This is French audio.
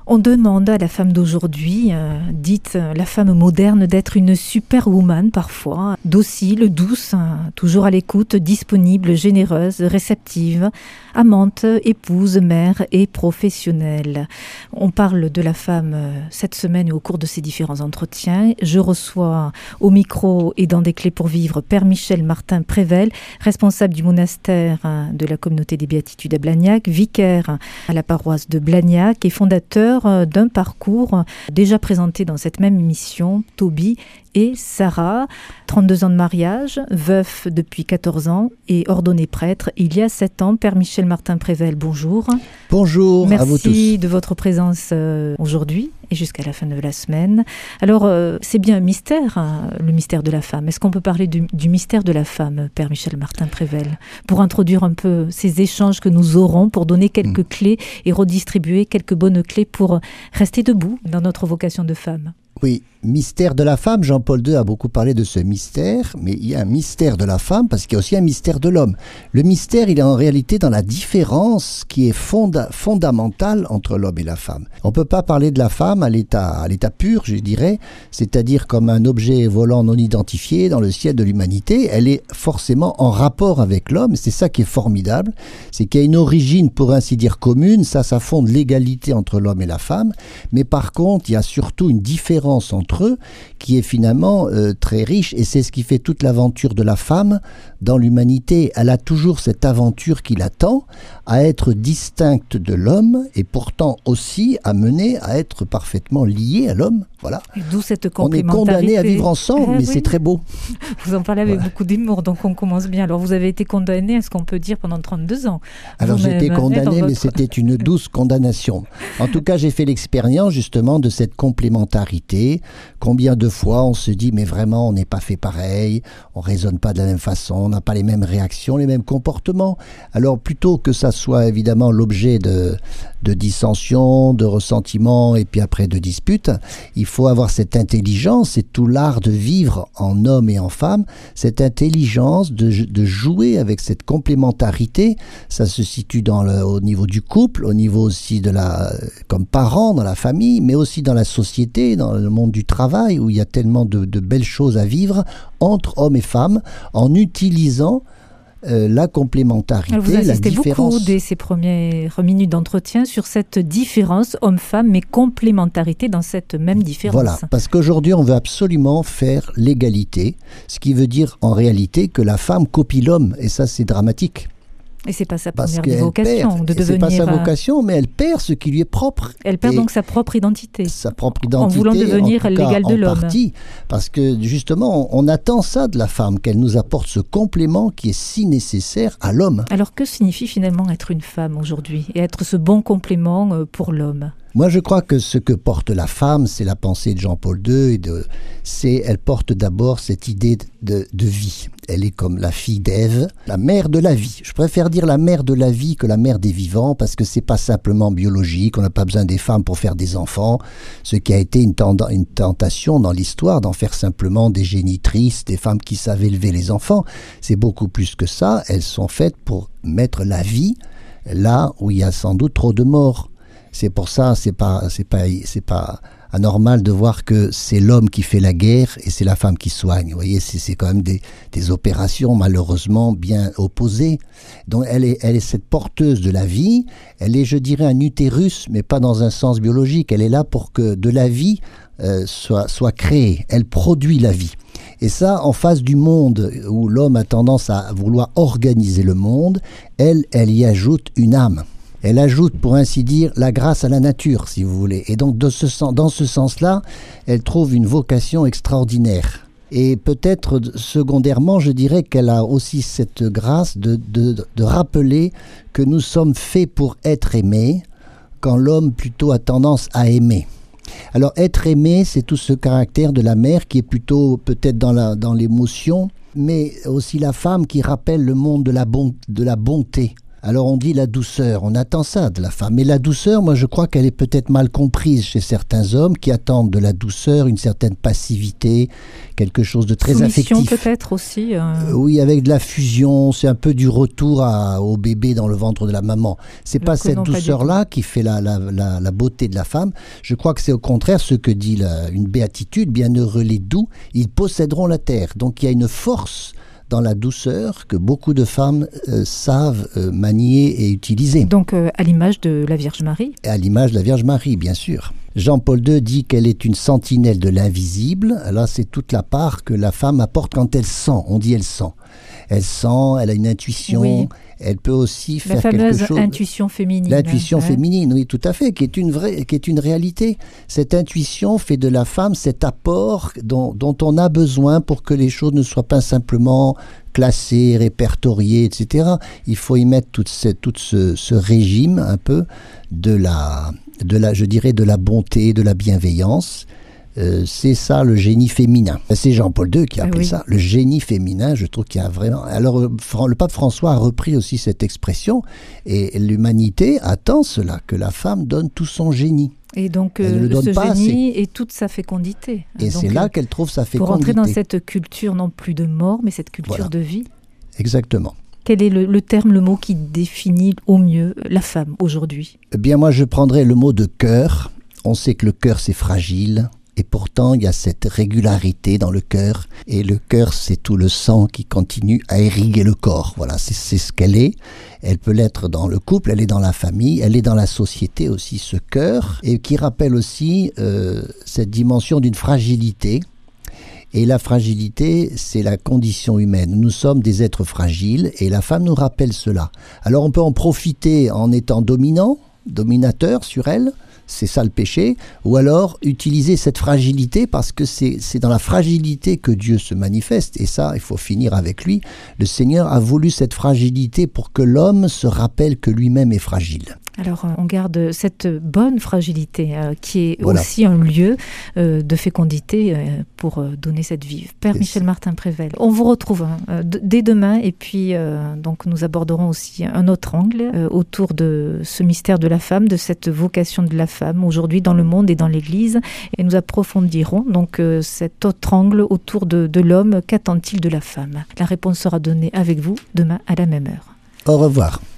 On demande à la femme d'aujourd'hui, dite la femme moderne, d'être une superwoman parfois, docile, douce, toujours à l'écoute, disponible, généreuse, réceptive, amante, épouse, mère et professionnelle. On parle de la femme cette semaine et au cours de ces différents entretiens. Je reçois au micro et dans des clés pour vivre Père Michel Martin Prével, responsable du monastère de la communauté des Béatitudes à Blagnac, vicaire à la paroisse de Blagnac et fondateur d'un parcours déjà présenté dans cette même émission, Toby et Sarah, 32 ans de mariage, veuf depuis 14 ans et ordonné prêtre il y a 7 ans. Père Michel Martin Prével, bonjour. Bonjour à vous tous. Merci de votre présence aujourd'hui et jusqu'à la fin de la semaine. Alors, c'est bien un mystère, le mystère de la femme. Est-ce qu'on peut parler du mystère de la femme, Père Michel Martin Prével, pour introduire un peu ces échanges que nous aurons, pour donner quelques clés et redistribuer quelques bonnes clés pour rester debout dans notre vocation de femme? Oui, mystère de la femme, Jean-Paul II a beaucoup parlé de ce mystère, mais il y a un mystère de la femme parce qu'il y a aussi un mystère de l'homme. Le mystère, il est en réalité dans la différence qui est fondamentale entre l'homme et la femme. On ne peut pas parler de la femme à l'état pur, je dirais, c'est-à-dire comme un objet volant non identifié dans le ciel de l'humanité. Elle est forcément en rapport avec l'homme, c'est ça qui est formidable, c'est qu'il y a une origine, pour ainsi dire, commune, ça fonde l'égalité entre l'homme et la femme, mais par contre, il y a surtout une différence entre eux qui est finalement très riche et c'est ce qui fait toute l'aventure de la femme dans l'humanité. Elle a toujours cette aventure qui l'attend à être distincte de l'homme et pourtant aussi amenée à être parfaitement liée à l'homme. Voilà. Et d'où cette complémentarité. On est condamné à vivre ensemble, mais oui. C'est très beau. Vous en parlez avec beaucoup d'humour, donc on commence bien. Alors vous avez été condamné, est-ce qu'on peut dire, pendant 32 ans? Alors j'ai été condamné, mais c'était une douce condamnation. En tout cas, j'ai fait l'expérience justement de cette complémentarité. Combien de fois on se dit, mais vraiment, on n'est pas fait pareil, on ne raisonne pas de la même façon, on n'a pas les mêmes réactions, les mêmes comportements. Alors plutôt que ça soit évidemment l'objet de dissensions, de ressentiments et puis après de disputes, il faut avoir cette intelligence, c'est tout l'art de vivre en homme et en femme, cette intelligence de jouer avec cette complémentarité. Ça se situe au niveau du couple, au niveau aussi comme parents dans la famille, mais aussi dans la société, dans le monde du travail où il y a tellement de belles choses à vivre entre hommes et femmes en utilisant la complémentarité, alors vous insistez la différence. Beaucoup dès ces premières minutes d'entretien sur cette différence homme-femme, mais complémentarité dans cette même différence. Voilà, parce qu'aujourd'hui on veut absolument faire l'égalité, ce qui veut dire en réalité que la femme copie l'homme, et ça c'est dramatique. Et c'est pas sa première vocation de devenir. C'est pas sa vocation, mais elle perd ce qui lui est propre. Elle perd donc sa propre identité. Sa propre identité. En voulant devenir l'égal de l'homme. Partie, parce que justement, on attend ça de la femme, qu'elle nous apporte ce complément qui est si nécessaire à l'homme. Alors que signifie finalement être une femme aujourd'hui et être ce bon complément pour l'homme? Moi, je crois que ce que porte la femme, c'est la pensée de Jean-Paul II. Elle porte d'abord cette idée de vie. Elle est comme la fille d'Ève, la mère de la vie. Je préfère dire la mère de la vie que la mère des vivants, parce que c'est pas simplement biologique. On n'a pas besoin des femmes pour faire des enfants. Ce qui a été une tentation dans l'histoire, d'en faire simplement des génitrices, des femmes qui savent élever les enfants. C'est beaucoup plus que ça. Elles sont faites pour mettre la vie là où il y a sans doute trop de morts. C'est pour ça, c'est pas anormal de voir que c'est l'homme qui fait la guerre et c'est la femme qui soigne. Vous voyez, c'est quand même des opérations malheureusement bien opposées. Donc elle est cette porteuse de la vie. Elle est, je dirais, un utérus, mais pas dans un sens biologique. Elle est là pour que de la vie soit créée. Elle produit la vie. Et ça, en face du monde où l'homme a tendance à vouloir organiser le monde, elle y ajoute une âme. Elle ajoute, pour ainsi dire, la grâce à la nature, si vous voulez. Et donc, dans ce sens-là, elle trouve une vocation extraordinaire. Et peut-être, secondairement, je dirais qu'elle a aussi cette grâce de rappeler que nous sommes faits pour être aimés, quand l'homme plutôt a tendance à aimer. Alors, être aimé, c'est tout ce caractère de la mère qui est plutôt peut-être dans l'émotion, mais aussi la femme qui rappelle le monde de la bonté. Alors on dit la douceur, on attend ça de la femme. Mais la douceur, moi je crois qu'elle est peut-être mal comprise chez certains hommes qui attendent de la douceur, une certaine passivité, quelque chose de très Soumission affectif. peut-être aussi. Oui, avec de la fusion, c'est un peu du retour au bébé dans le ventre de la maman. C'est pas cette douceur-là qui fait la beauté de la femme. Je crois que c'est au contraire ce que dit une béatitude, bienheureux les doux, ils posséderont la terre. Donc il y a une force dans la douceur que beaucoup de femmes savent manier et utiliser. Donc à l'image de la Vierge Marie. Et à l'image de la Vierge Marie, bien sûr. Jean-Paul II dit qu'elle est une sentinelle de l'invisible. Alors c'est toute la part que la femme apporte quand elle sent. On dit elle sent. Elle sent, elle a une intuition. Oui. Elle peut aussi faire quelque chose. La fameuse intuition féminine. L'intuition féminine, oui, tout à fait, qui est une réalité. Cette intuition fait de la femme cet apport dont on a besoin pour que les choses ne soient pas simplement classées, répertoriées, etc. Il faut y mettre tout ce régime un peu je dirais, de la bonté, de la bienveillance. C'est ça le génie féminin. C'est Jean-Paul II qui a appelé ça le génie féminin. Je trouve qu'il y a vraiment... Alors le pape François a repris aussi cette expression et l'humanité attend cela, que la femme donne tout son génie. Et donc ce génie et toute sa fécondité. Et donc, c'est là qu'elle trouve sa fécondité. Pour entrer dans cette culture non plus de mort, mais cette culture de vie. Exactement. Quel est le terme, le mot qui définit au mieux la femme aujourd'hui? Eh bien moi je prendrais le mot de cœur. On sait que le cœur c'est fragile. Et pourtant, il y a cette régularité dans le cœur. Et le cœur, c'est tout le sang qui continue à irriguer le corps. Voilà, c'est ce qu'elle est. Elle peut l'être dans le couple, elle est dans la famille, elle est dans la société aussi, ce cœur. Et qui rappelle aussi cette dimension d'une fragilité. Et la fragilité, c'est la condition humaine. Nous sommes des êtres fragiles et la femme nous rappelle cela. Alors on peut en profiter en étant dominateur sur elle. C'est ça le péché, ou alors utiliser cette fragilité parce que c'est dans la fragilité que Dieu se manifeste, et ça, il faut finir avec lui. Le Seigneur a voulu cette fragilité pour que l'homme se rappelle que lui-même est fragile. Alors, on garde cette bonne fragilité qui est aussi un lieu de fécondité pour donner cette vie. Père Michel Martin Prével, on vous retrouve dès demain et puis donc nous aborderons aussi un autre angle autour de ce mystère de la femme, de cette vocation de la femme aujourd'hui dans le monde et dans l'Église, et nous approfondirons donc cet autre angle autour de l'homme. Qu'attend-il de la femme? La réponse sera donnée avec vous demain à la même heure. Au revoir.